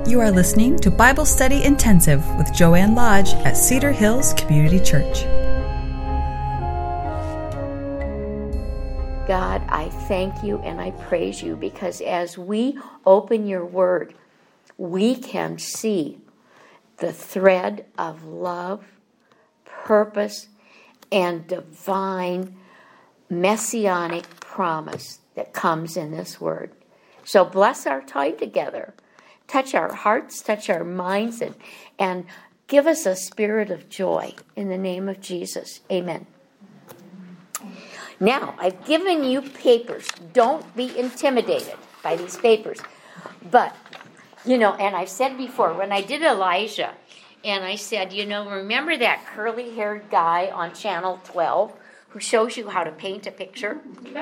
You are listening to Bible Study Intensive with Joanne Lodge at Cedar Hills Community Church. God, I thank you and I praise you because as we open your word, we can see the thread of love, purpose, and divine messianic promise that comes in this word. So bless our time together. Touch our hearts, touch our minds, and give us a spirit of joy in the name of Jesus. Amen. Now, I've given you papers. Don't be intimidated by these papers. But, and I've said before, when I did Elijah, and I said, remember that curly-haired guy on Channel 12 who shows you how to paint a picture?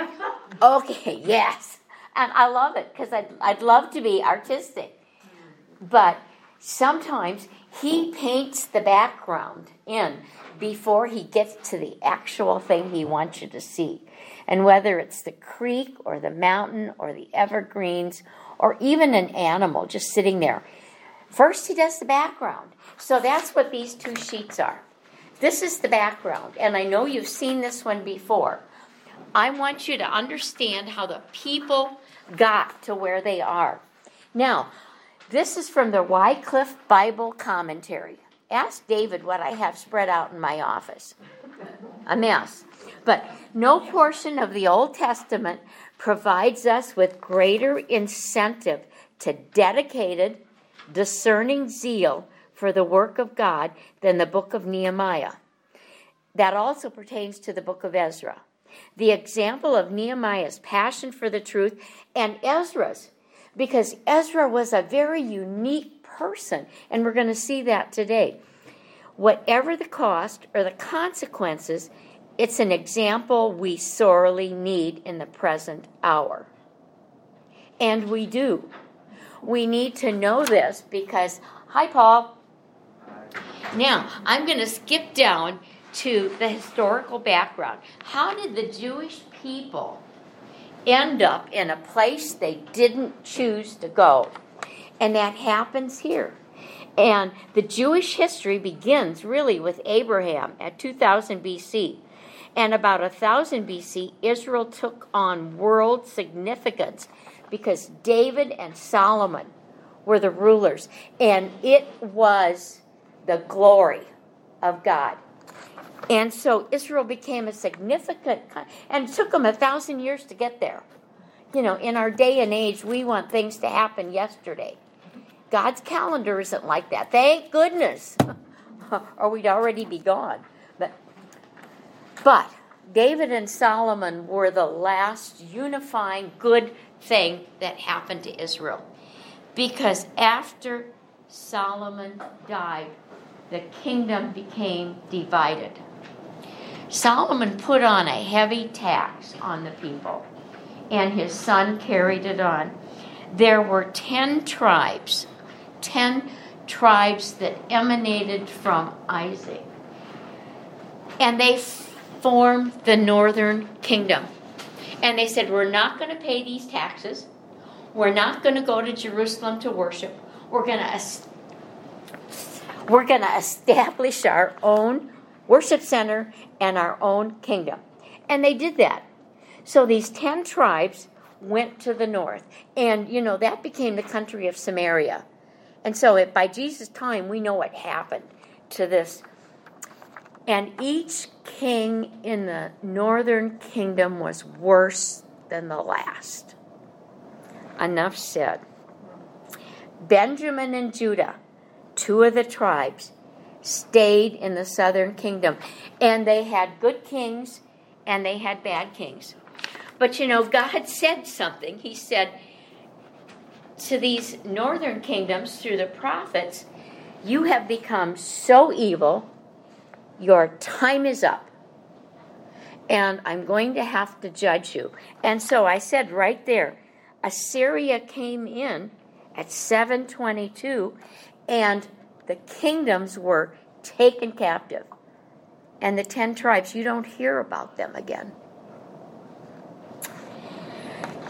Okay, yes. And I love it because I'd love to be artistic. But sometimes he paints the background in before he gets to the actual thing he wants you to see. And whether it's the creek or the mountain or the evergreens or even an animal just sitting there, first he does the background. So that's what these two sheets are. This is the background, and I know you've seen this one before. I want you to understand how the people got to where they are. Now, this is from the Wycliffe Bible Commentary. Ask David what I have spread out in my office. A mess. But no portion of the Old Testament provides us with greater incentive to dedicated, discerning zeal for the work of God than the book of Nehemiah. That also pertains to the book of Ezra. The example of Nehemiah's passion for the truth and Ezra's, because Ezra was a very unique person, and we're going to see that today. Whatever the cost or the consequences, it's an example we sorely need in the present hour. And we do. We need to know this because, hi, Paul. Now, I'm going to skip down to the historical background. How did the Jewish people end up in a place they didn't choose to go? And that happens here. And the Jewish history begins really with Abraham at 2000 BC. And about 1000 BC, Israel took on world significance because David and Solomon were the rulers. And it was the glory of God. And so Israel became a significant, and it took them 1,000 years to get there. In our day and age, we want things to happen yesterday. God's calendar isn't like that. Thank goodness. Or we'd already be gone. But David and Solomon were the last unifying good thing that happened to Israel. Because after Solomon died, the kingdom became divided. Solomon put on a heavy tax on the people, and his son carried it on. There were 10 tribes that emanated from Isaac, and they formed the northern kingdom. And they said, we're not going to pay these taxes. We're not going to go to Jerusalem to worship. We're going to establish our own worship center and our own kingdom. And they did that. So these 10 tribes went to the north. And, that became the country of Samaria. And so by Jesus' time, we know what happened to this. And each king in the northern kingdom was worse than the last. Enough said. Benjamin and Judah, 2 of the tribes, stayed in the southern kingdom. And they had good kings and they had bad kings. But God said something. He said to these northern kingdoms through the prophets, you have become so evil, your time is up. And I'm going to have to judge you. And so I said right there, Assyria came in at 722, and the kingdoms were taken captive. And the 10 tribes, you don't hear about them again.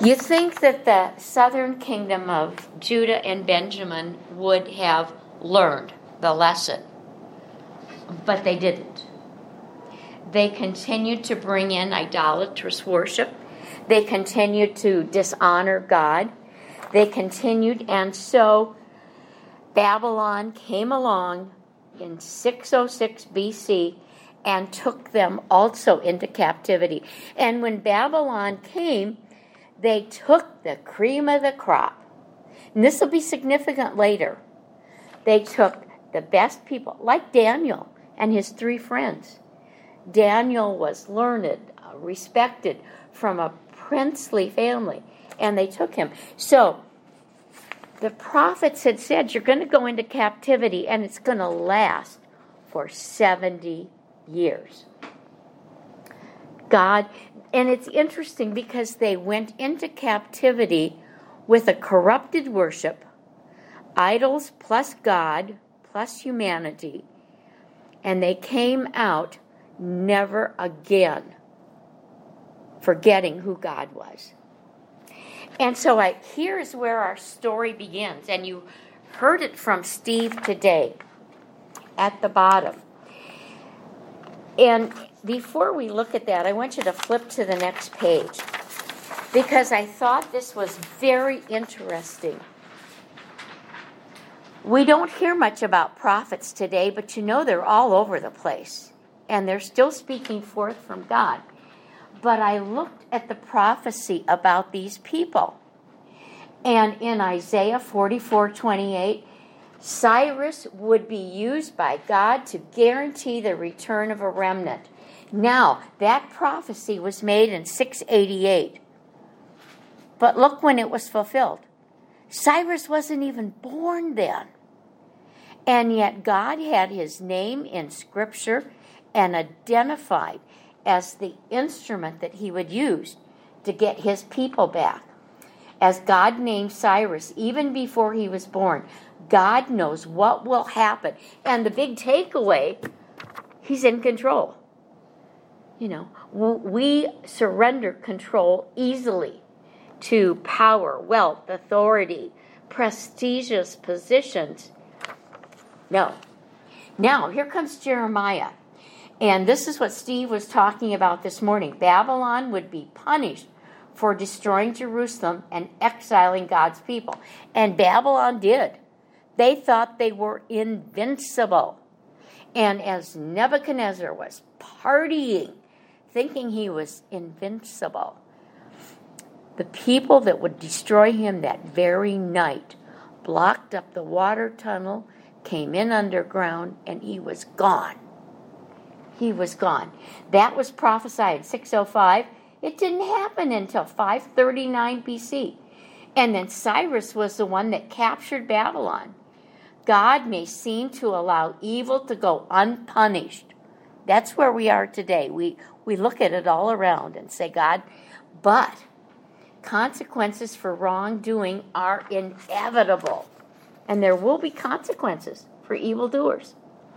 You think that the southern kingdom of Judah and Benjamin would have learned the lesson, but they didn't. They continued to bring in idolatrous worship. They continued to dishonor God. They continued, and so Babylon came along in 606 BC and took them also into captivity. And when Babylon came, they took the cream of the crop. And this will be significant later. They took the best people, like Daniel and his 3 friends. Daniel was learned, respected, from a princely family, and they took him. So the prophets had said, you're going to go into captivity, and it's going to last for 70 years. God, and it's interesting because they went into captivity with a corrupted worship, idols plus God plus humanity, and they came out never again forgetting who God was. And so here is where our story begins, and you heard it from Steve today at the bottom. And before we look at that, I want you to flip to the next page, because I thought this was very interesting. We don't hear much about prophets today, but you know they're all over the place, and they're still speaking forth from God. But I looked at the prophecy about these people, and in Isaiah 44:28, Cyrus would be used by God to guarantee the return of a remnant. Now, that prophecy was made in 688. But look when it was fulfilled. Cyrus wasn't even born then. And yet God had his name in Scripture and identified as the instrument that he would use to get his people back. As God named Cyrus even before he was born, God knows what will happen. And the big takeaway, he's in control. You know, we surrender control easily to power, wealth, authority, prestigious positions. No. Now, here comes Jeremiah. And this is what Steve was talking about this morning. Babylon would be punished for destroying Jerusalem and exiling God's people. And Babylon did. They thought they were invincible. And as Nebuchadnezzar was partying, thinking he was invincible, the people that would destroy him that very night blocked up the water tunnel, came in underground, and he was gone. He was gone. That was prophesied in 605. It didn't happen until 539 BC. And then Cyrus was the one that captured Babylon. God may seem to allow evil to go unpunished. That's where we are today. We look at it all around and say, God, but consequences for wrongdoing are inevitable. And there will be consequences for evildoers.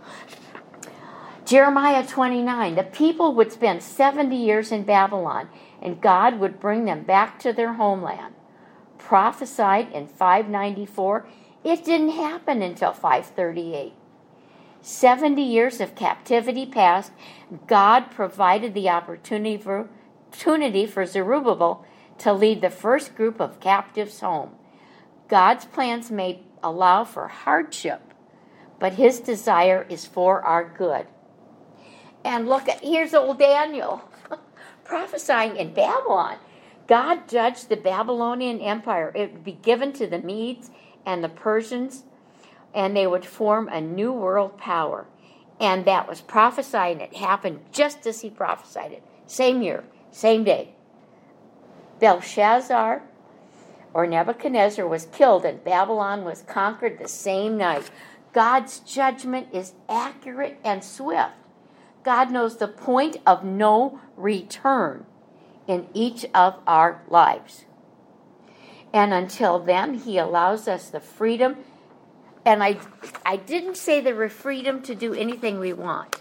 Jeremiah 29, the people would spend 70 years in Babylon, and God would bring them back to their homeland. Prophesied in 594, it didn't happen until 538. 70 years of captivity passed. God provided the opportunity for Zerubbabel to lead the first group of captives home. God's plans may allow for hardship, but his desire is for our good. And look, here's old Daniel prophesying in Babylon. God judged the Babylonian Empire. It would be given to the Medes and the Persians, and they would form a new world power. And that was prophesied, and it happened just as he prophesied it. Same year, same day. Belshazzar, or Nebuchadnezzar, was killed, and Babylon was conquered the same night. God's judgment is accurate and swift. God knows the point of no return in each of our lives. And until then, he allows us the freedom. And I didn't say the freedom to do anything we want.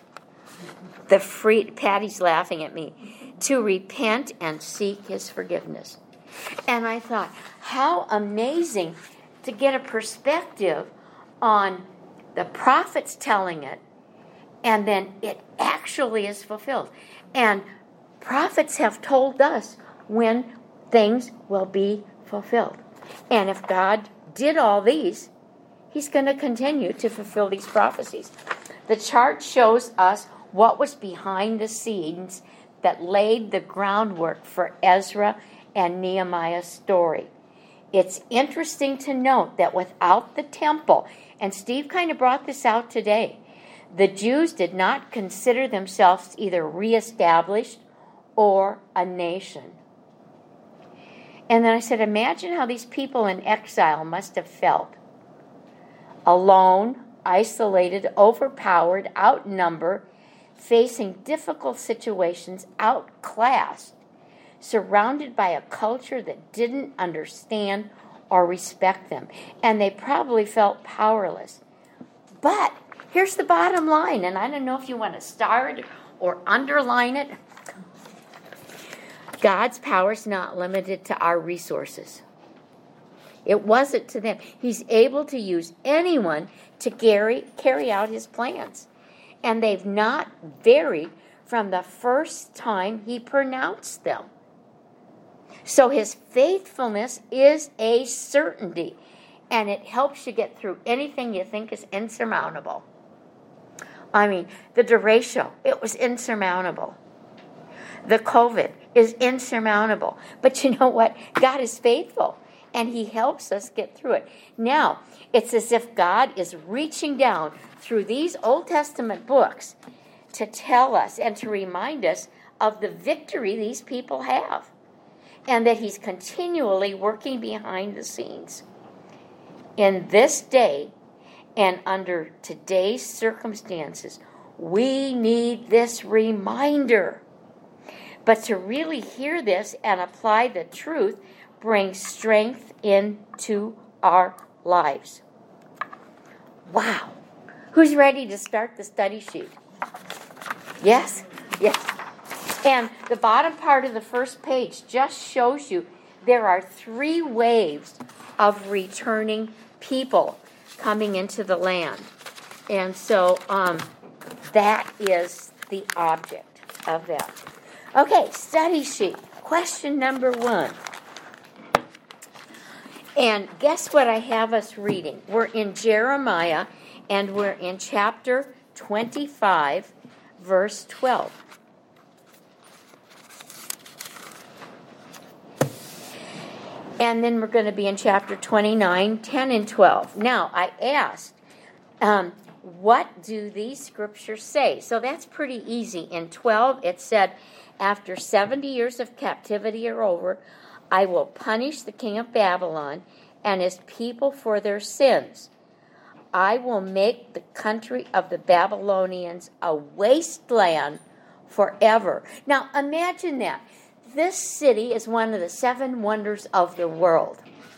Patty's laughing at me. To repent and seek his forgiveness. And I thought, how amazing to get a perspective on the prophets telling it, and then it actually is fulfilled. And prophets have told us when things will be fulfilled. And if God did all these, he's going to continue to fulfill these prophecies. The chart shows us what was behind the scenes that laid the groundwork for Ezra and Nehemiah's story. It's interesting to note that without the temple, and Steve kind of brought this out today, the Jews did not consider themselves either reestablished or a nation. And then I said, imagine how these people in exile must have felt. Alone, isolated, overpowered, outnumbered, facing difficult situations, outclassed, surrounded by a culture that didn't understand or respect them. And they probably felt powerless. But here's the bottom line, and I don't know if you want to star it or underline it. God's power is not limited to our resources. It wasn't to them. He's able to use anyone to carry out his plans. And they've not varied from the first time he pronounced them. So his faithfulness is a certainty, and it helps you get through anything you think is insurmountable. I mean, the derecho, it was insurmountable. The COVID is insurmountable. But you know what? God is faithful, and he helps us get through it. Now, it's as if God is reaching down through these Old Testament books to tell us and to remind us of the victory these people have, and that he's continually working behind the scenes. In this day and under today's circumstances, we need this reminder. But to really hear this and apply the truth brings strength into our lives. Wow. Who's ready to start the study sheet? Yes? Yes. And the bottom part of the first page just shows you there are 3 waves of returning people coming into the land. And so that is the object of that. Okay, study sheet. Question number 1. And guess what I have us reading? We're in Jeremiah, and we're in chapter 25, verse 12. And then we're going to be in chapter 29, 10 and 12. Now, I asked, what do these scriptures say? So that's pretty easy. In 12, it said, after 70 years of captivity are over, I will punish the king of Babylon and his people for their sins. I will make the country of the Babylonians a wasteland forever. Now, imagine that. This city is one of the 7 wonders of the world.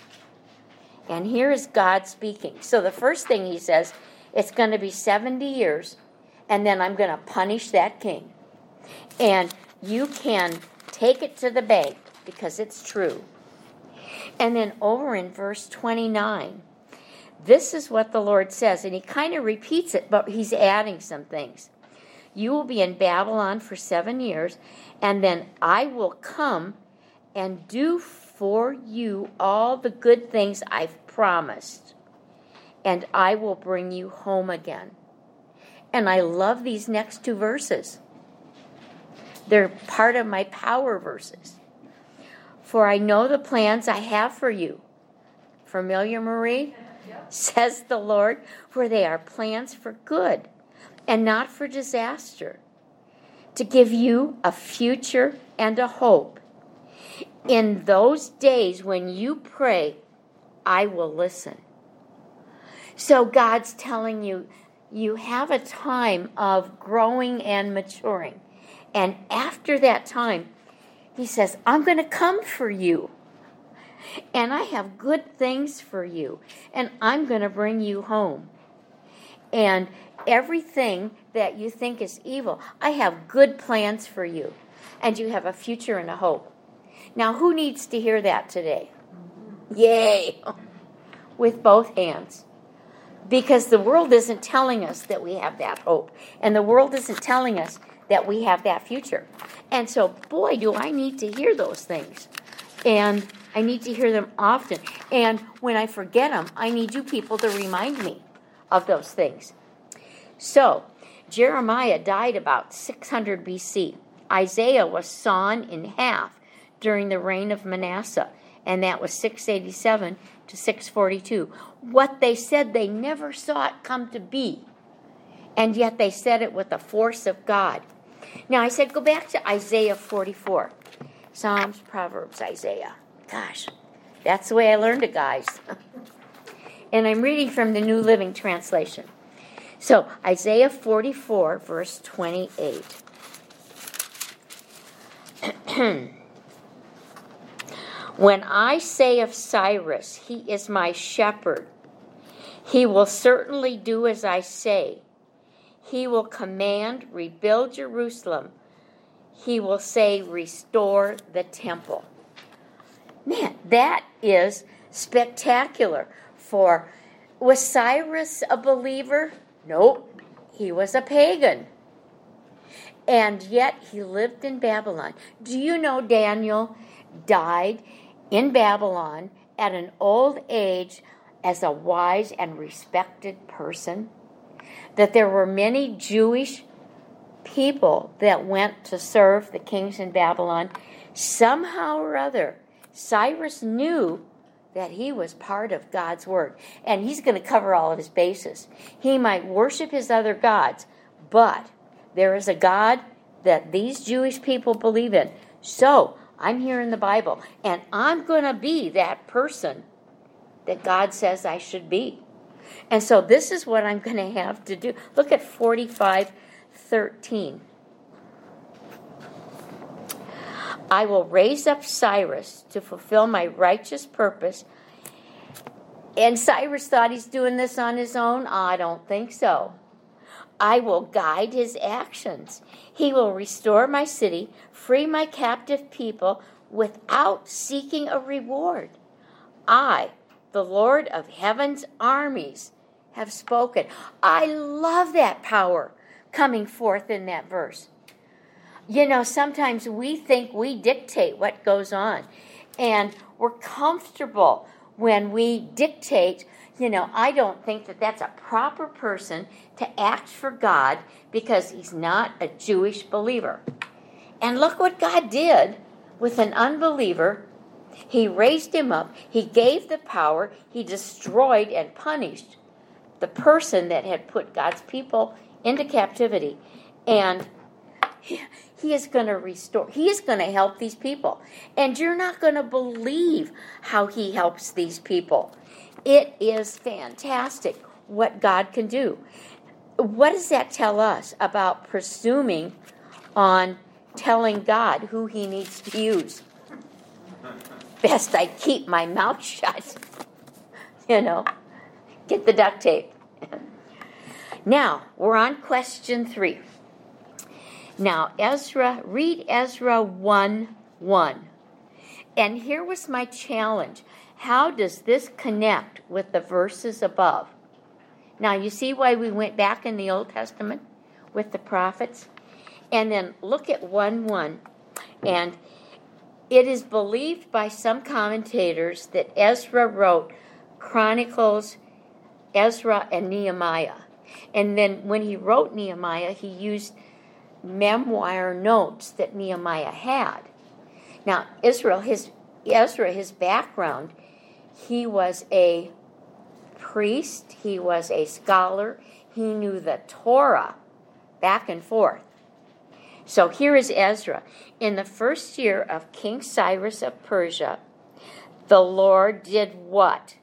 And here is God speaking. So the first thing he says, it's going to be 70 years, and then I'm going to punish that king. And you can take it to the bank because it's true. And then over in verse 29, this is what the Lord says, and he kind of repeats it, but he's adding some things. You will be in Babylon for 7 years, and then I will come and do for you all the good things I've promised, and I will bring you home again. And I love these next 2 verses. They're part of my power verses. For I know the plans I have for you. Familiar, Marie? Yep. Says the Lord, for they are plans for good and not for disaster, to give you a future and a hope. In those days when you pray, I will listen. So God's telling you, you have a time of growing and maturing. And after that time, he says, I'm going to come for you. And I have good things for you. And I'm going to bring you home. And everything that you think is evil, I have good plans for you. And you have a future and a hope. Now, who needs to hear that today? Yay! With both hands. Because the world isn't telling us that we have that hope. And the world isn't telling us that we have that future. And so, boy, do I need to hear those things. And I need to hear them often. And when I forget them, I need you people to remind me of those things. So, Jeremiah died about 600 BC. Isaiah was sawn in half during the reign of Manasseh, and that was 687 to 642. What they said, they never saw it come to be, and yet they said it with the force of God. Now, I said, go back to Isaiah 44. Psalms, Proverbs, Isaiah. Gosh, that's the way I learned it, guys. And I'm reading from the New Living Translation. So, Isaiah 44, verse 28. When I say of Cyrus, he is my shepherd, he will certainly do as I say. He will command, rebuild Jerusalem. He will say, restore the temple. Man, that is spectacular. Was Cyrus a believer? Nope, he was a pagan. And yet he lived in Babylon. Do you know Daniel died in Babylon at an old age as a wise and respected person? That there were many Jewish people that went to serve the kings in Babylon. Somehow or other, Cyrus knew that he was part of God's word. And he's going to cover all of his bases. He might worship his other gods, but there is a God that these Jewish people believe in. So, I'm here in the Bible, and I'm going to be that person that God says I should be. And so this is what I'm going to have to do. Look at 45:13. I will raise up Cyrus to fulfill my righteous purpose. And Cyrus thought he's doing this on his own? I don't think so. I will guide his actions. He will restore my city, free my captive people without seeking a reward. I, the Lord of heaven's armies, have spoken. I love that power coming forth in that verse. You know, sometimes we think we dictate what goes on, and we're comfortable when we dictate. You know, I don't think that that's a proper person to act for God because he's not a Jewish believer. And look what God did with an unbeliever. He raised him up. He gave the power. He destroyed and punished the person that had put God's people into captivity. And he is going to restore. He is going to help these people. And you're not going to believe how he helps these people. It is fantastic what God can do. What does that tell us about presuming on telling God who he needs to use? Best I keep my mouth shut. You know, get the duct tape. Now, we're on question 3. Now, read Ezra 1:1. And here was my challenge. How does this connect with the verses above? Now, you see why we went back in the Old Testament with the prophets? And then look at 1:1. And it is believed by some commentators that Ezra wrote Chronicles, Ezra, and Nehemiah. And then when he wrote Nehemiah, he used memoir notes that Nehemiah had. Now, Ezra, his background, he was a priest, he was a scholar, he knew the Torah back and forth. So here is Ezra. In the first year of King Cyrus of Persia, the Lord did what?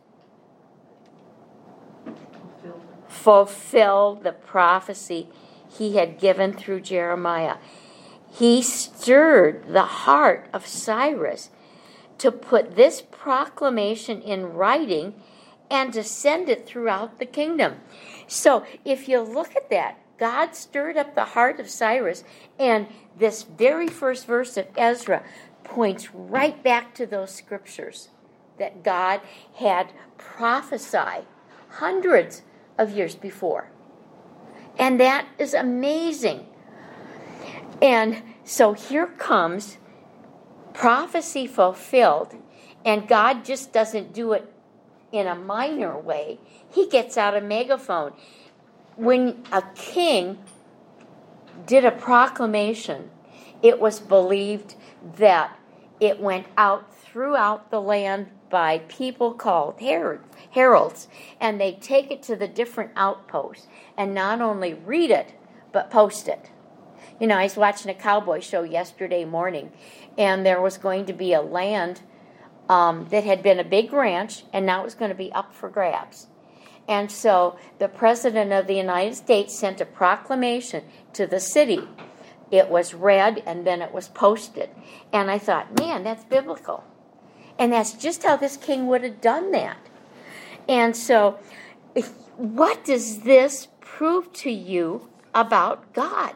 Fulfill the prophecy he had given through Jeremiah. He stirred the heart of Cyrus to put this proclamation in writing and to send it throughout the kingdom. So if you look at that, God stirred up the heart of Cyrus, and this very first verse of Ezra points right back to those scriptures that God had prophesied hundreds of years before. And that is amazing. And so here comes prophecy fulfilled, and God just doesn't do it in a minor way. He gets out a megaphone. When a king did a proclamation, it was believed that it went out throughout the land by people called heralds, and they take it to the different outposts and not only read it, but post it. You know, I was watching a cowboy show yesterday morning, and there was going to be a land that had been a big ranch, and now it was going to be up for grabs. And so the President of the United States sent a proclamation to the city. It was read, and then it was posted. And I thought, man, that's biblical. And that's just how this king would have done that. And so what does this prove to you about God?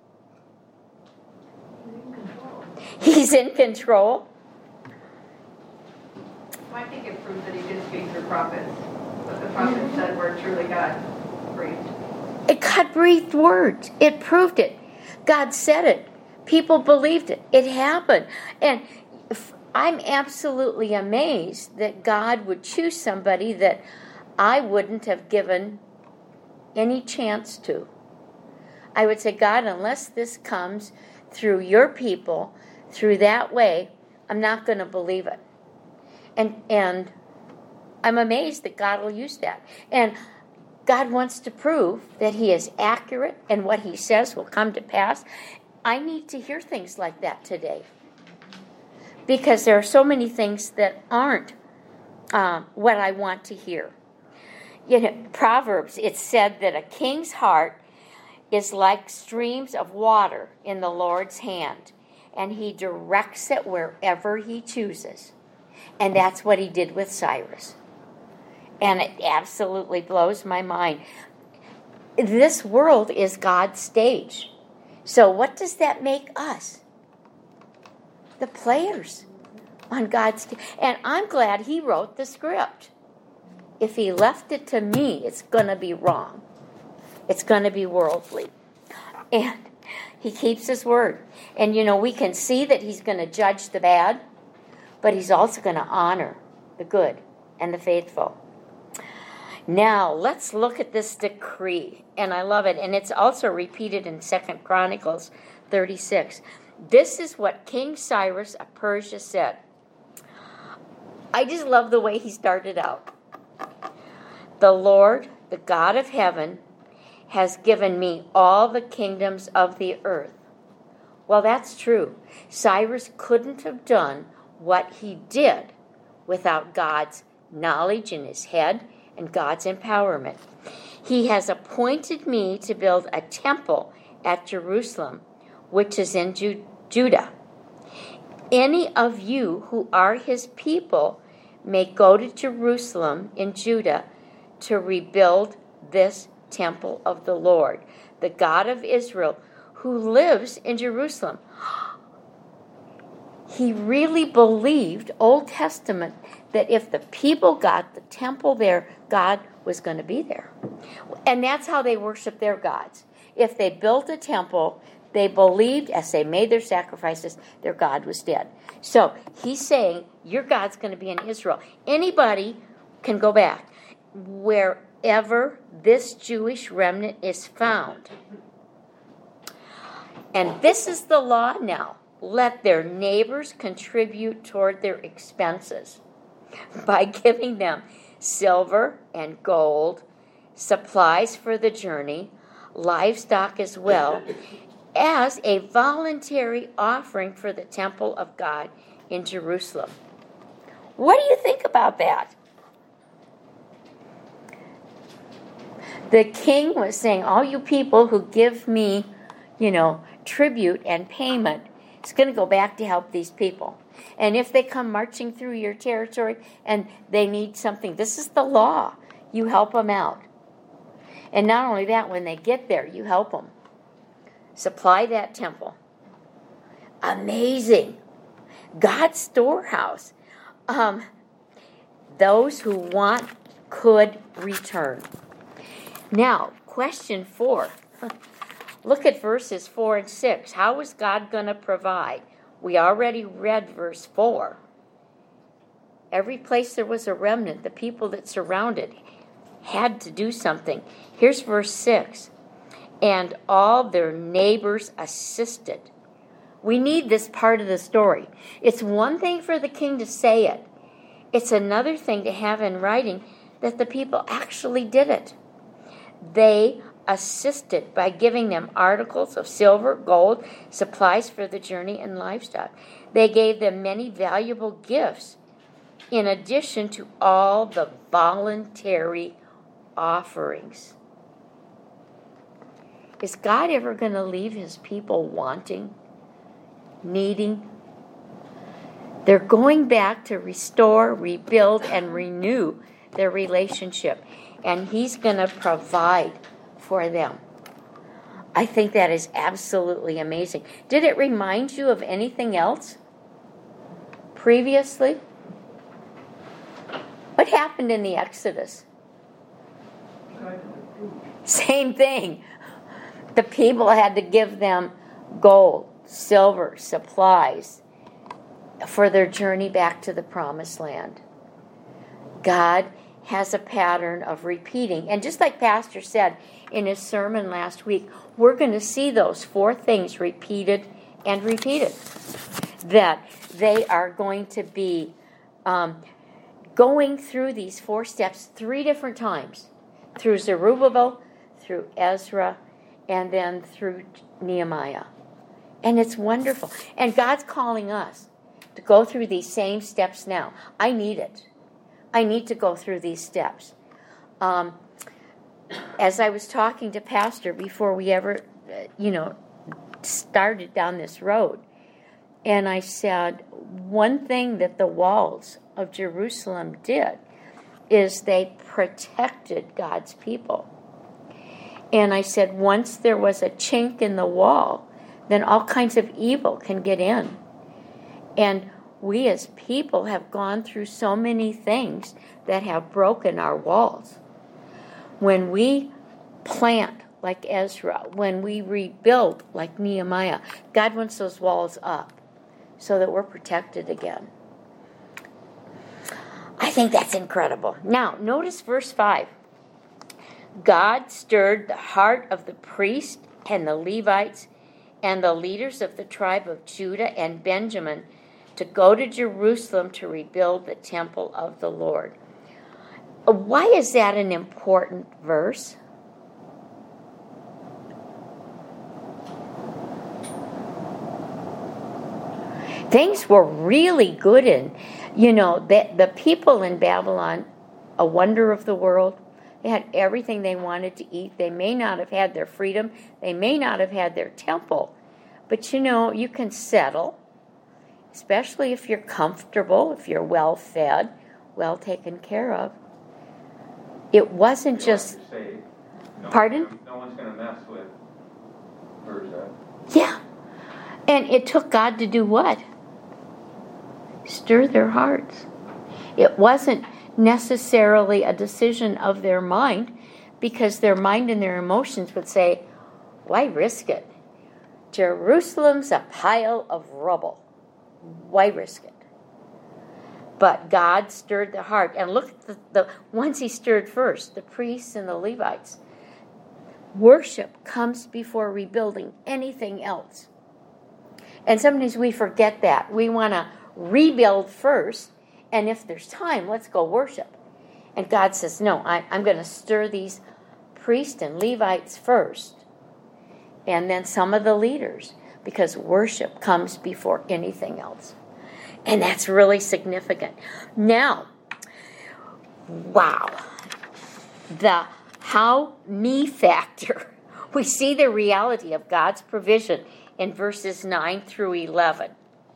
He's in control. I think it proves that he did speak through prophets. What the prophets said were truly God breathed. God breathed words. It proved it. God said it. People believed it. It happened. And I'm absolutely amazed that God would choose somebody that I wouldn't have given any chance to. I would say, God, unless this comes through your people, through that way, I'm not going to believe it. And I'm amazed that God will use that. And God wants to prove that he is accurate and what he says will come to pass. I need to hear things like that today. Because there are so many things that aren't what I want to hear. You know, Proverbs, it said that a king's heart is like streams of water in the Lord's hand, and he directs it wherever he chooses. And that's what he did with Cyrus. And it absolutely blows my mind. This world is God's stage. So what does that make us? The players on God's stage. And I'm glad he wrote the script. If he left it to me, it's going to be wrong. It's going to be worldly. And he keeps his word. And, you know, we can see that he's going to judge the bad, but he's also going to honor the good and the faithful. Now, let's look at this decree. And I love it. And it's also repeated in 2 Chronicles 36. This is what King Cyrus of Persia said. I just love the way he started out. The Lord, the God of heaven, has given me all the kingdoms of the earth. Well, that's true. Cyrus couldn't have done what he did without God's knowledge in his head and God's empowerment. He has appointed me to build a temple at Jerusalem, which is in Judah. Any of you who are his people may go to Jerusalem in Judah to rebuild this temple of the Lord, the God of Israel, who lives in Jerusalem. He really believed, Old Testament, that if the people got the temple there, God was going to be there. And that's how they worship their gods. If they built a temple, they believed, as they made their sacrifices, their God was dead. So he's saying, your God's going to be in Israel. Anybody can go back. Wherever this Jewish remnant is found. And this is the law now. Let their neighbors contribute toward their expenses by giving them silver and gold, supplies for the journey, livestock as well, as a voluntary offering for the temple of God in Jerusalem. What do you think about that? The king was saying, all you people who give me, tribute and payment, it's going to go back to help these people. And if they come marching through your territory and they need something, this is the law. You help them out. And not only that, when they get there, you help them. Supply that temple. Amazing. God's storehouse. Those who want could return. Now, question 4. Look at verses 4 and 6. How is God going to provide? We already read verse 4. Every place there was a remnant, the people that surrounded had to do something. Here's verse 6. And all their neighbors assisted. We need this part of the story. It's one thing for the king to say it. It's another thing to have in writing that the people actually did it. They assisted by giving them articles of silver, gold, supplies for the journey, and livestock. They gave them many valuable gifts in addition to all the voluntary offerings. Is God ever going to leave his people wanting, needing? They're going back to restore, rebuild, and renew their relationship. And he's going to provide for them. I think that is absolutely amazing. Did it remind you of anything else previously? What happened in the Exodus? Same thing. The people had to give them gold, silver, supplies for their journey back to the promised land. God has a pattern of repeating. And just like Pastor said in his sermon last week, we're going to see those 4 things repeated and repeated. That they are going to be going through these 4 steps 3 different times. Through Zerubbabel, through Ezra, and then through Nehemiah. And it's wonderful. And God's calling us to go through these same steps now. I need it. I need to go through these steps. As I was talking to Pastor before we ever, started down this road, and I said, one thing that the walls of Jerusalem did is they protected God's people. And I said, once there was a chink in the wall, then all kinds of evil can get in. And we as people have gone through so many things that have broken our walls. When we plant like Ezra, when we rebuild like Nehemiah, God wants those walls up so that we're protected again. I think that's incredible. Now, notice verse 5. God stirred the heart of the priests and the Levites and the leaders of the tribe of Judah and Benjamin to go to Jerusalem to rebuild the temple of the Lord. Why is that an important verse? Things were really good in, the people in Babylon, a wonder of the world. They had everything they wanted to eat. They may not have had their freedom. They may not have had their temple. But you can settle, especially if you're comfortable, if you're well fed, well taken care of. It wasn't just... Pardon? No one's going to mess with Persia. Yeah. And it took God to do what? Stir their hearts. It wasn't necessarily a decision of their mind, because their mind and their emotions would say, why risk it? Jerusalem's a pile of rubble. Why risk it? But God stirred the heart. And look at the ones he stirred first, the priests and the Levites. Worship comes before rebuilding anything else. And sometimes we forget that. We want to rebuild first, and if there's time, let's go worship. And God says, no, I'm going to stir these priests and Levites first, and then some of the leaders, because worship comes before anything else. And that's really significant. Now, wow, the how me factor. We see the reality of God's provision in verses 9 through 11.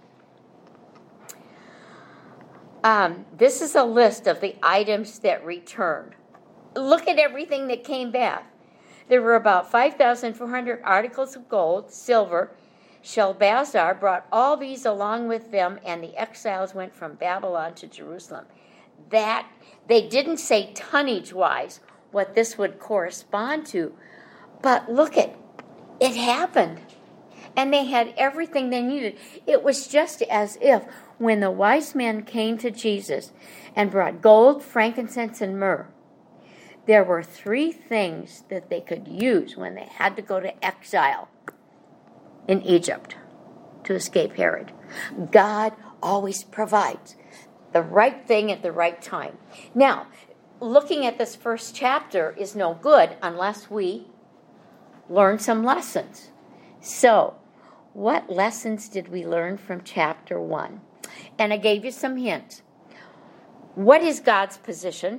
This is a list of the items that returned. Look at everything that came back. There were about 5,400 articles of gold, silver, Shalmaneser brought all these along with them, and the exiles went from Babylon to Jerusalem. That they didn't say tonnage-wise what this would correspond to, but look at it happened. And they had everything they needed. It was just as if when the wise men came to Jesus and brought gold, frankincense, and myrrh, there were 3 things that they could use when they had to go to exile in Egypt to escape Herod. God always provides the right thing at the right time. Now, looking at this first chapter is no good unless we learn some lessons. So, what lessons did we learn from chapter 1? And I gave you some hints. What is God's position?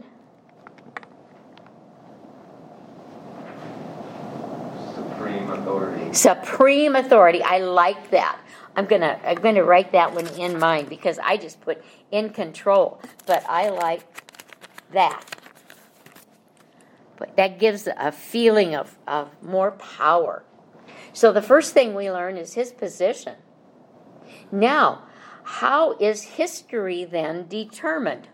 Supreme authority. Supreme authority. I like that. I'm gonna write that one in mine because I just put in control, but I like that. But that gives a feeling of more power. So the first thing we learn is his position. Now, how is history then determined?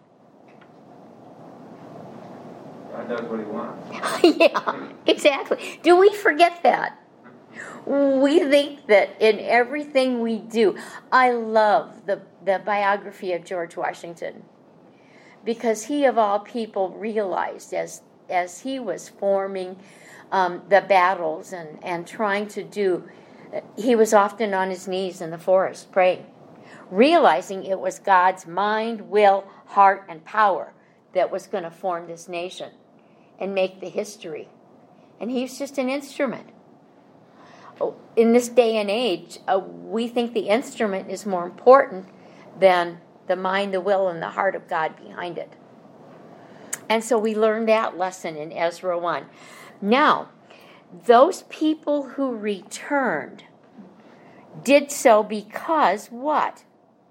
God does what he wants. Yeah, exactly. Do we forget that? We think that in everything we do. I love the biography of George Washington because he, of all people, realized as he was forming the battles and trying to do, he was often on his knees in the forest praying, realizing it was God's mind, will, heart, and power that was going to form this nation and make the history. And he was just an instrument. In this day and age, we think the instrument is more important than the mind, the will, and the heart of God behind it. And so we learned that lesson in Ezra 1. Now, those people who returned did so because what?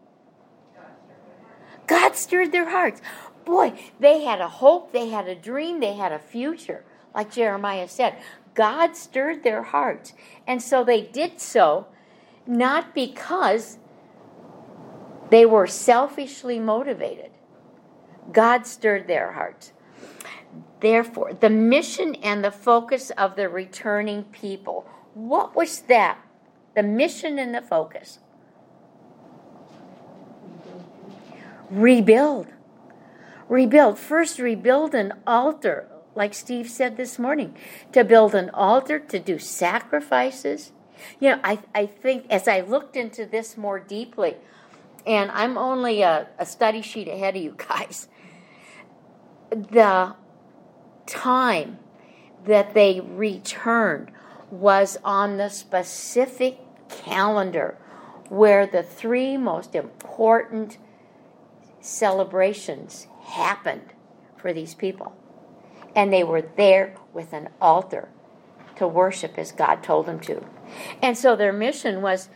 God stirred their hearts. Boy, they had a hope, they had a dream, they had a future. Like Jeremiah said, God stirred their hearts. And so they did so not because they were selfishly motivated. God stirred their hearts. Therefore, the mission and the focus of the returning people. What was that? The mission and the focus. Rebuild. Rebuild. First, rebuild an altar, like Steve said this morning. To build an altar, to do sacrifices. You know, I think as I looked into this more deeply, and I'm only a study sheet ahead of you guys, the time that they returned was on the specific calendar where the 3 most important celebrations happened for these people. And they were there with an altar to worship as God told them to. And so their mission was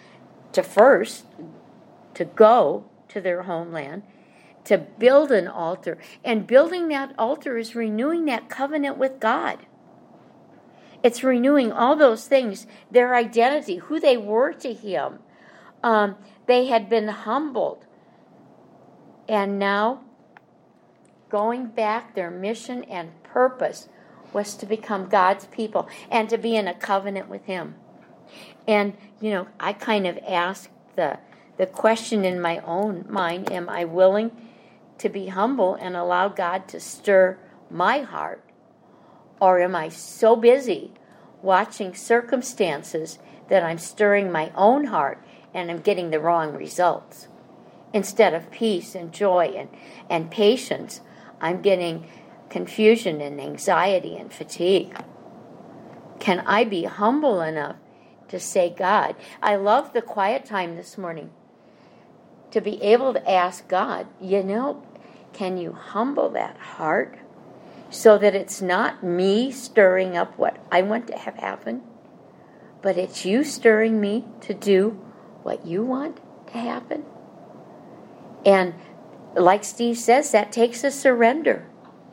to go to their homeland, to build an altar. And building that altar is renewing that covenant with God. It's renewing all those things, their identity, who they were to Him. They had been humbled. And now, going back, their mission and purpose was to become God's people and to be in a covenant with Him. And, you know, I kind of asked the question in my own mind, am I willing to be humble and allow God to stir my heart? Or am I so busy watching circumstances that I'm stirring my own heart and I'm getting the wrong results? Instead of peace and joy and patience, I'm getting confusion and anxiety and fatigue. Can I be humble enough to say, God, I love the quiet time this morning, to be able to ask God, you know, can you humble that heart so that it's not me stirring up what I want to have happen, but it's you stirring me to do what you want to happen? And like Steve says, that takes a surrender.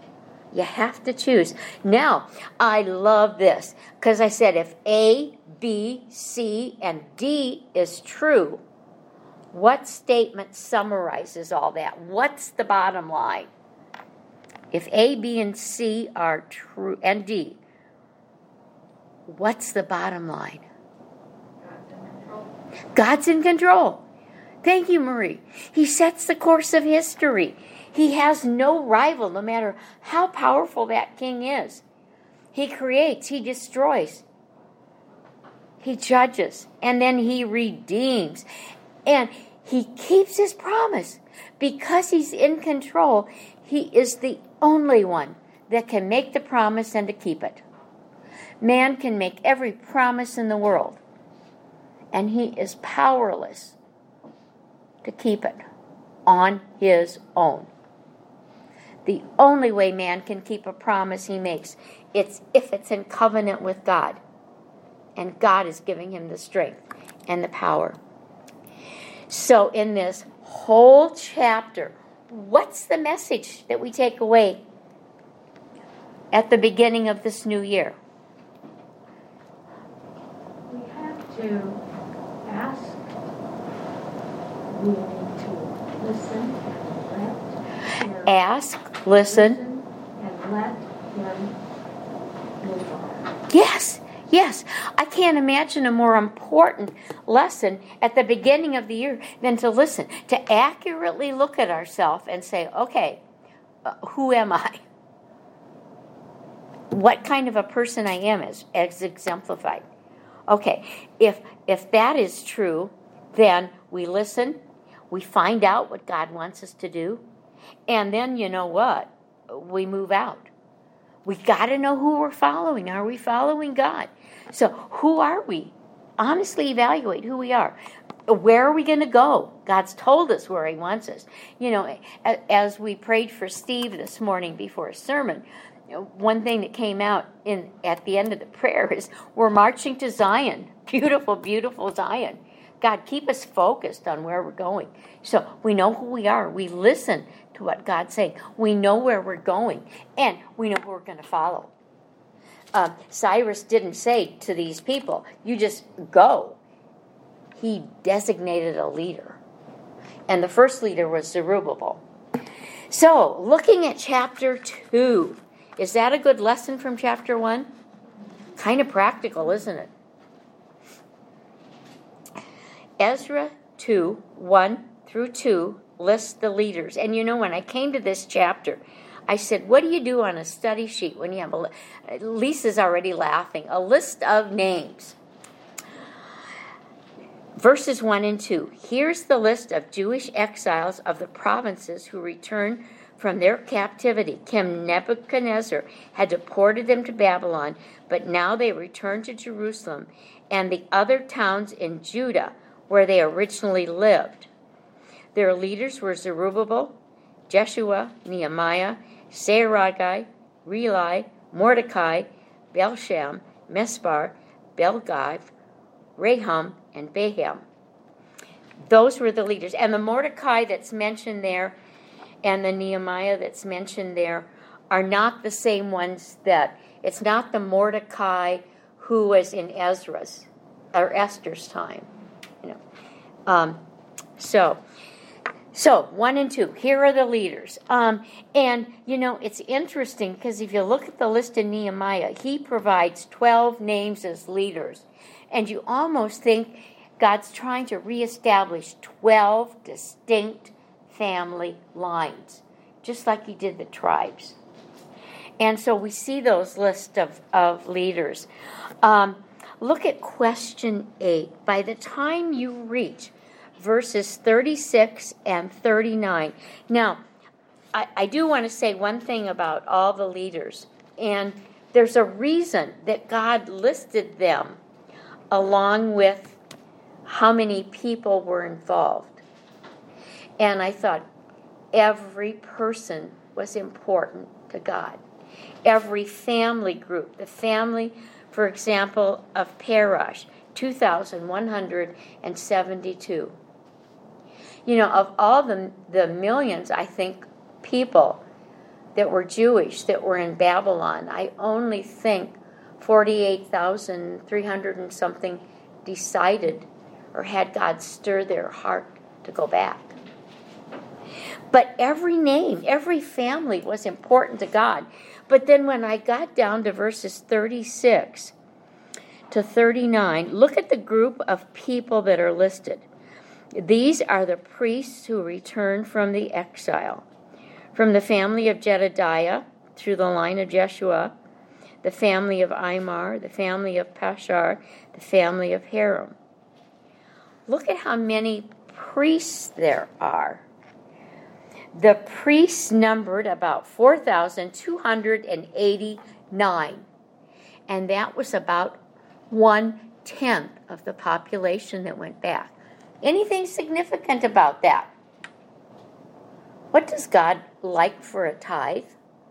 You have to choose. Now, I love this because I said if A, B, C, and D is true, what statement summarizes all that? What's the bottom line? If A, B, and C are true, and D, what's the bottom line? God's in control. God's in control. Thank you, Marie. He sets the course of history. He has no rival, no matter how powerful that king is. He creates, he destroys, he judges, and then he redeems. And he keeps his promise. Because he's in control, he is the only one that can make the promise and to keep it. Man can make every promise in the world, and he is powerless to keep it on his own. The only way man can keep a promise he makes, it's if it's in covenant with God. And God is giving him the strength and the power. So in this whole chapter, what's the message that we take away at the beginning of this new year? We have to ask. We need to listen and let. Ask, listen. And let him move on. Yes. Yes, I can't imagine a more important lesson at the beginning of the year than to listen, to accurately look at ourselves and say, okay, who am I? What kind of a person I am as exemplified. Okay, if that is true, then we listen, we find out what God wants us to do, and then you know what? We move out. We got to know who we're following. Are we following God? So who are we? Honestly evaluate who we are. Where are we going to go? God's told us where he wants us. You know, as we prayed for Steve this morning before a sermon, one thing that came out at the end of the prayer is we're marching to Zion. Beautiful, beautiful Zion. God, keep us focused on where we're going. So we know who we are. We listen to what God's saying. We know where we're going. And we know who we're going to follow. Cyrus didn't say to these people, you just go. He designated a leader. And the first leader was Zerubbabel. So, looking at chapter 2, is that a good lesson from chapter 1? Kind of practical, isn't it? Ezra 2, 1 through 2 lists the leaders. And you know, when I came to this chapter, I said, what do you do on a study sheet when you have Lisa's already laughing, a list of names. Verses 1 and 2. Here's the list of Jewish exiles of the provinces who returned from their captivity. King Nebuchadnezzar had deported them to Babylon, but now they returned to Jerusalem and the other towns in Judah where they originally lived. Their leaders were Zerubbabel, Jeshua, Nehemiah, Saragai, Relai, Mordecai, Belsham, Mespar, Belgav, Rahum, and Baham. Those were the leaders. And the Mordecai that's mentioned there and the Nehemiah that's mentioned there are not the same ones it's not the Mordecai who was in Esther's time. You know. So 1 and 2, here are the leaders. And, you know, it's interesting because if you look at the list of Nehemiah, he provides 12 names as leaders. And you almost think God's trying to reestablish 12 distinct family lines, just like he did the tribes. And so we see those lists of leaders. Look at question 8. By the time you reach verses 36 and 39. Now, I do want to say one thing about all the leaders. And there's a reason that God listed them along with how many people were involved. And I thought every person was important to God. Every family group. The family, for example, of Parash, 2,172. You know, of all the millions, I think, people that were Jewish that were in Babylon. I only think 48,300 and something decided or had God stir their heart to go back. But every name, every family was important to God. But then when I got down to verses 36 to 39, look at the group of people that are listed. These are the priests who returned from the exile. From the family of Jedediah, through the line of Jeshua, the family of Imar, the family of Pashar, the family of Haram. Look at how many priests there are. The priests numbered about 4,289, and that was about 1/10 of the population that went back. Anything significant about that? What does God like for a tithe?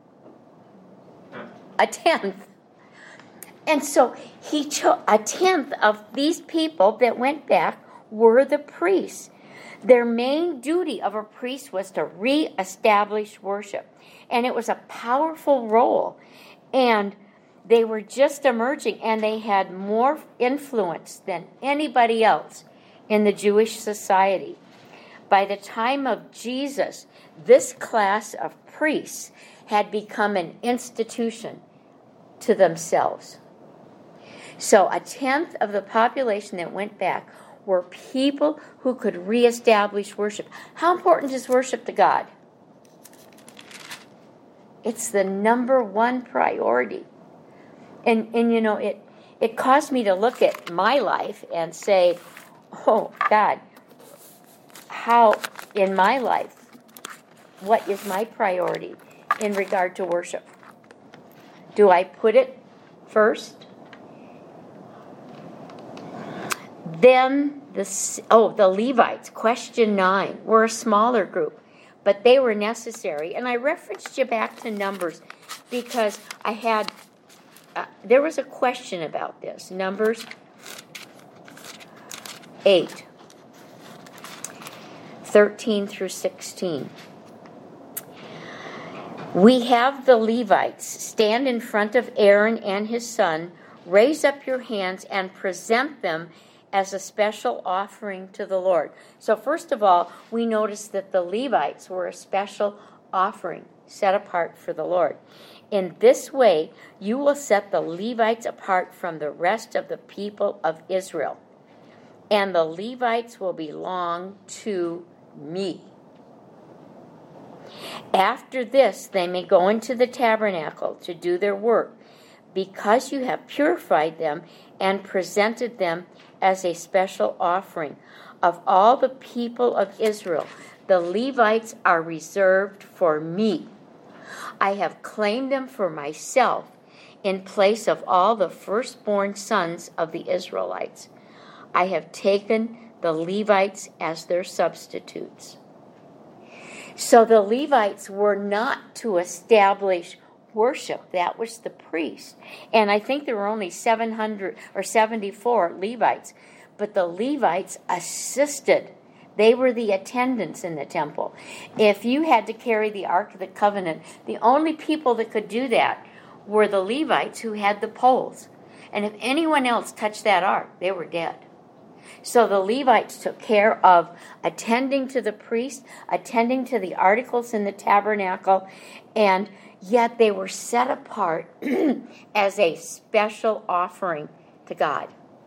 A tenth. And so he chose a tenth of these people that went back were the priests. Their main duty of a priest was to reestablish worship. And it was a powerful role. And they were just emerging, and they had more influence than anybody else in the Jewish society. By the time of Jesus, this class of priests had become an institution to themselves. So a tenth of the population that went back were people who could reestablish worship. How important is worship to God? It's the number one priority. And you know, it caused me to look at my life and say, oh, God, how in my life, what is my priority in regard to worship? Do I put it first? Then the Levites, question 9, were a smaller group, but they were necessary. And I referenced you back to Numbers because I had, there was a question about this. Numbers 8, 13 through 16. We have the Levites stand in front of Aaron and his son, raise up your hands and present them as a special offering to the Lord. So first of all, we notice that the Levites were a special offering set apart for the Lord. In this way, you will set the Levites apart from the rest of the people of Israel, and the Levites will belong to me. After this, they may go into the tabernacle to do their work, because you have purified them and presented them as a special offering. Of all the people of Israel, the Levites are reserved for me. I have claimed them for myself in place of all the firstborn sons of the Israelites. I have taken the Levites as their substitutes. So the Levites were not to establish worship. That was the priest. And I think there were only 700 or 74 Levites. But the Levites assisted. They were the attendants in the temple. If you had to carry the Ark of the Covenant, the only people that could do that were the Levites who had the poles. And if anyone else touched that ark, they were dead. So the Levites took care of attending to the priest, attending to the articles in the tabernacle, and yet they were set apart as a special offering to God.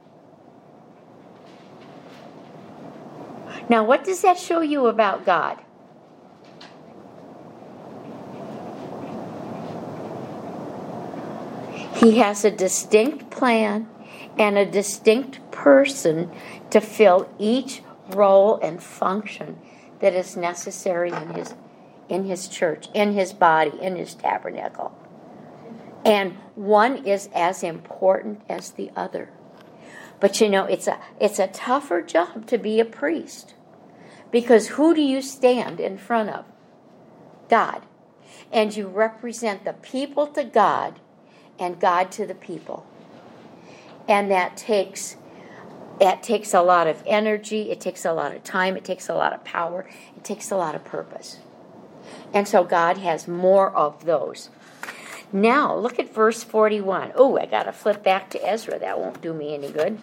Now, what does that show you about God? He has a distinct plan and a distinct person to fill each role and function that is necessary in his church, in his body, in his tabernacle. And one is as important as the other. But you know, it's a tougher job to be a priest. Because who do you stand in front of? God. And you represent the people to God and God to the people. And that takes a lot of energy, it takes a lot of time, it takes a lot of power, it takes a lot of purpose. And so God has more of those. Now, look at verse 41. Oh, I got to flip back to Ezra. That won't do me any good.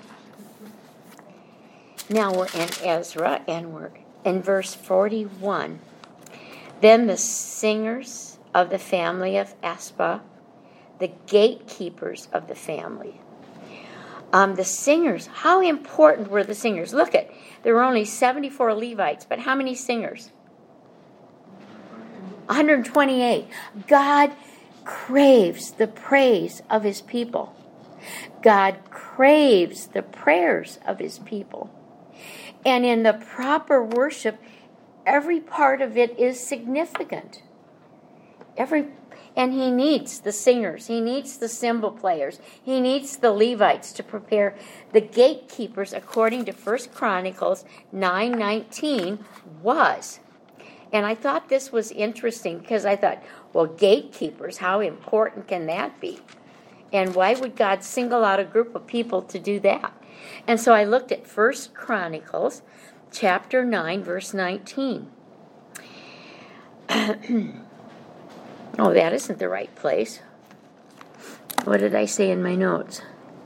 Now we're in Ezra, and we're in verse 41. Then the singers of the family of Asaph, the gatekeepers of the family. The singers, how important were the singers? Look at, there were only 74 Levites, but how many singers? 128. God craves the praise of his people. God craves the prayers of his people. And in the proper worship, every part of it is significant. And he needs the singers. He needs the cymbal players. He needs the Levites to prepare the gatekeepers, according to 1 Chronicles 9:19 was. And I thought this was interesting because I thought, well, gatekeepers, how important can that be? And why would God single out a group of people to do that? And so I looked at 1 Chronicles chapter 9, verse 19. Oh, that isn't the right place. What did I say in my notes?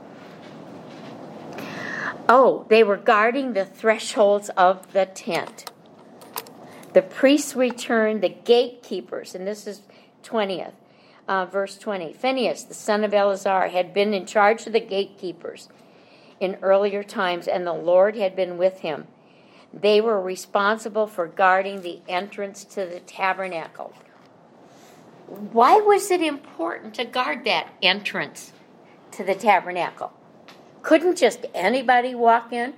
Oh, they were guarding the thresholds of the tent. The priests returned, the gatekeepers, and this is 20th, verse 20. Phinehas, the son of Eleazar, had been in charge of the gatekeepers in earlier times, and the Lord had been with him. They were responsible for guarding the entrance to the tabernacle. Why was it important to guard that entrance to the tabernacle? Couldn't just anybody walk in?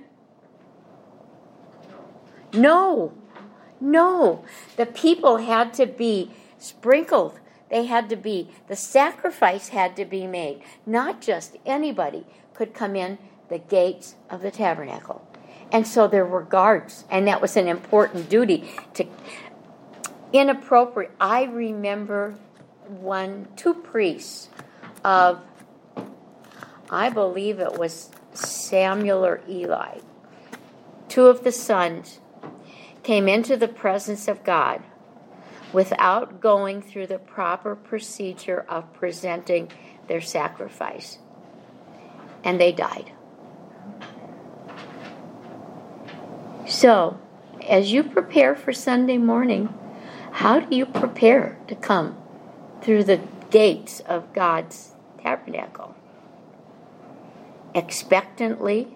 No. The people had to be sprinkled. The sacrifice had to be made. Not just anybody could come in the gates of the tabernacle. And so there were guards, and that was an important duty to inappropriate. I remember two priests of, I believe it was Samuel or Eli. Two of the sons came into the presence of God without going through the proper procedure of presenting their sacrifice. And they died. So, as you prepare for Sunday morning, how do you prepare to come through the gates of God's tabernacle? Expectantly.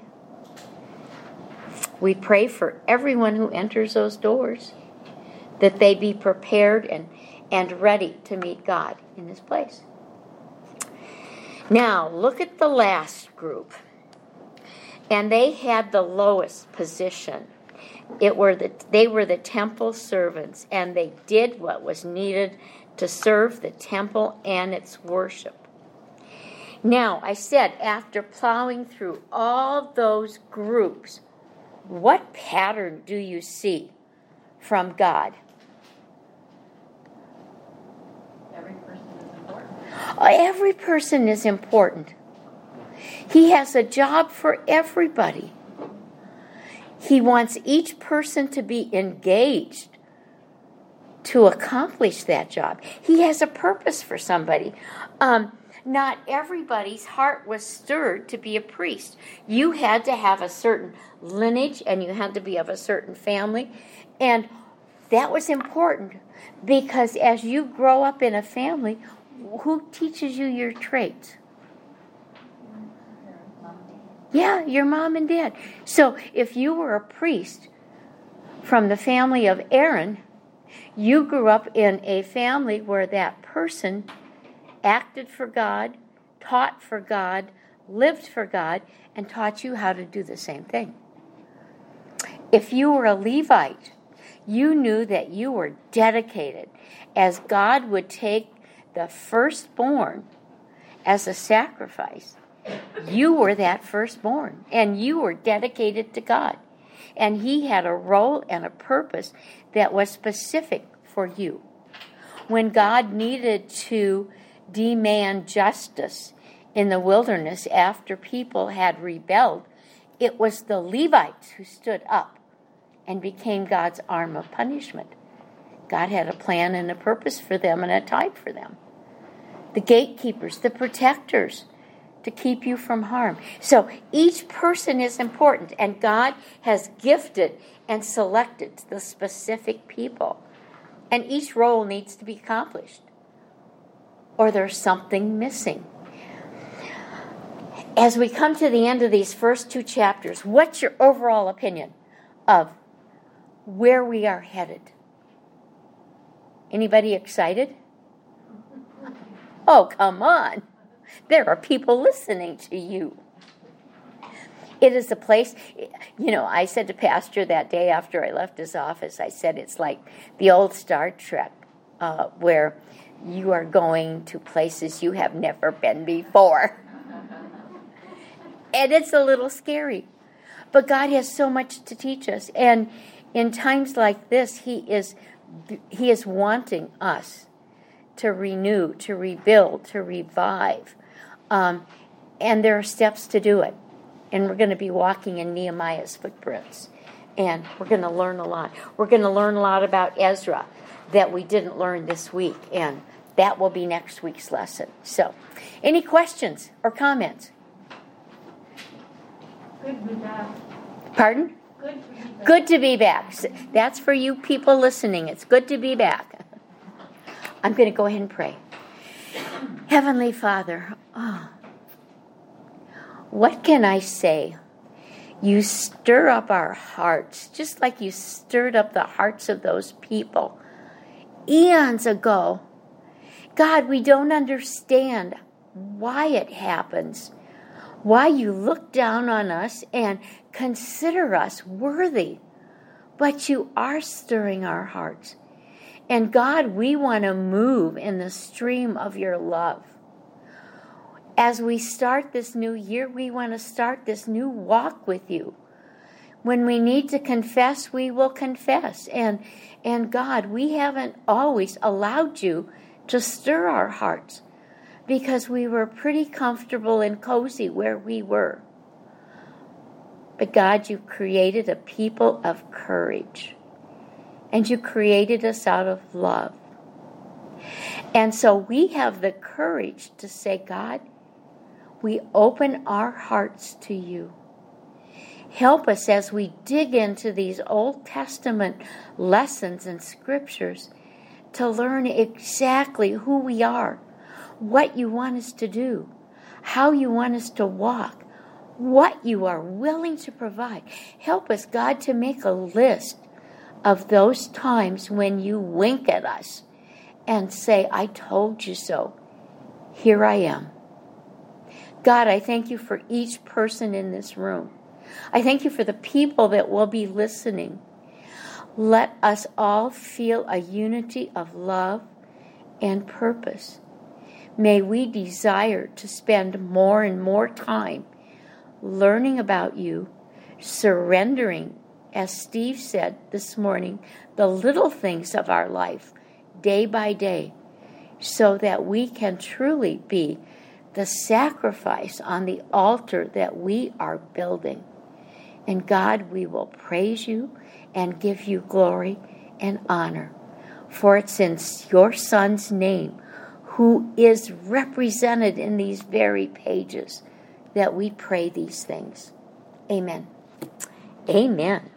We pray for everyone who enters those doors, that they be prepared and ready to meet God in this place. Now, look at the last group. And they had the lowest position. They were the temple servants, and they did what was needed to serve the temple and its worship. Now, I said, after plowing through all those groups, what pattern do you see from God? Every person is important. Every person is important. He has a job for everybody. He wants each person to be engaged to accomplish that job. He has a purpose for somebody. Not everybody's heart was stirred to be a priest. You had to have a certain lineage, and you had to be of a certain family. And that was important because as you grow up in a family, who teaches you your traits? Yeah, your mom and dad. So if you were a priest from the family of Aaron, you grew up in a family where that person acted for God, taught for God, lived for God, and taught you how to do the same thing. If you were a Levite, you knew that you were dedicated, as God would take the firstborn as a sacrifice. You were that firstborn, and you were dedicated to God. And he had a role and a purpose that was specific for you. When God needed to demand justice in the wilderness after people had rebelled, it was the Levites who stood up and became God's arm of punishment. God had a plan and a purpose for them and a time for them. The gatekeepers, the protectors, to keep you from harm. So each person is important, and God has gifted and selected the specific people. And each role needs to be accomplished, or there's something missing. As we come to the end of these first 2 chapters, what's your overall opinion of where we are headed? Anybody excited? Oh, come on. There are people listening to you. It is a place, I said to Pastor that day after I left his office, I said it's like the old Star Trek, where you are going to places you have never been before. And it's a little scary. But God has so much to teach us. And in times like this, He is wanting us to renew, to rebuild, to revive. And there are steps to do it. And we're going to be walking in Nehemiah's footprints. And we're going to learn a lot. We're going to learn a lot about Ezra that we didn't learn this week. And that will be next week's lesson. So, any questions or comments? Good to be back. Pardon? Good to be back. Good to be back. That's for you people listening. It's good to be back. I'm going to go ahead and pray. Heavenly Father, what can I say? You stir up our hearts, just like you stirred up the hearts of those people eons ago. God, we don't understand why it happens, why you look down on us and consider us worthy. But you are stirring our hearts. And God, we want to move in the stream of your love. As we start this new year, we want to start this new walk with you. When we need to confess, we will confess. And God, we haven't always allowed you to stir our hearts because we were pretty comfortable and cozy where we were. But God, you created a people of courage. And you created us out of love. And so we have the courage to say, God, we open our hearts to you. Help us as we dig into these Old Testament lessons and scriptures to learn exactly who we are, what you want us to do, how you want us to walk, what you are willing to provide. Help us, God, to make a list of those times when you wink at us and say, I told you so. Here I am. God, I thank you for each person in this room. I thank you for the people that will be listening. Let us all feel a unity of love and purpose. May we desire to spend more and more time learning about you, surrendering, as Steve said this morning, the little things of our life day by day, so that we can truly be the sacrifice on the altar that we are building. And God, we will praise you and give you glory and honor. For it's in your Son's name, who is represented in these very pages, that we pray these things. Amen. Amen.